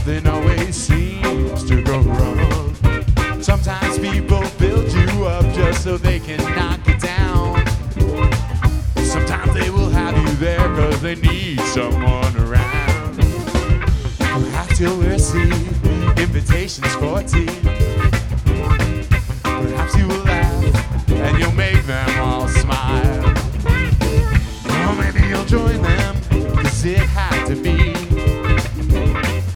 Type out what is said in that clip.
something always seems to go wrong. Sometimes people build you up just so they can knock you down. Sometimes they will have you there cause they need someone around. You have to receive invitations for tea.